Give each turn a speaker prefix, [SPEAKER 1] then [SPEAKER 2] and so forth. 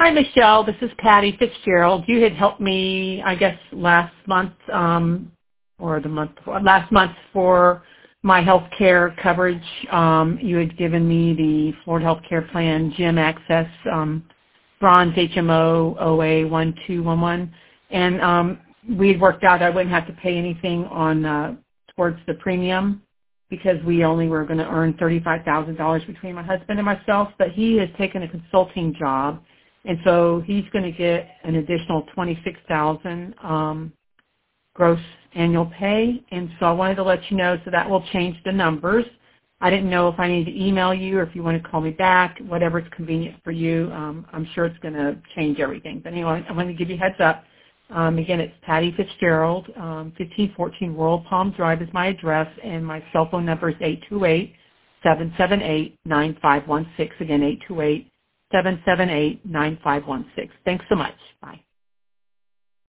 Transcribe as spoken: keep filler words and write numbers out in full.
[SPEAKER 1] Hi, Michelle. This is Patty Fitzgerald. You had helped me, I guess, last month um, or the month before, last month for my health care coverage. Um, you had given me the Florida Health Care Plan Gym Access um, Bronze H M O O A one two one one, and um, we had worked out I wouldn't have to pay anything on uh, towards the premium because we only were going to earn thirty-five thousand dollars between my husband and myself, but he has taken a consulting job. And so he's going to get an additional twenty-six thousand dollars um, gross annual pay. And so I wanted to let you know, so that will change the numbers. I didn't know if I need to email you or if you want to call me back, whatever's convenient for you. Um, I'm sure it's going to change everything. But anyway, I want to give you a heads up. Um, again, it's Patty Fitzgerald. Um, fifteen fourteen Royal Palm Drive is my address, and my cell phone number is eight two eight, seven seven eight, nine five one six. Again, eight two eight, seven seven eight, nine five one six. Thanks so much. Bye.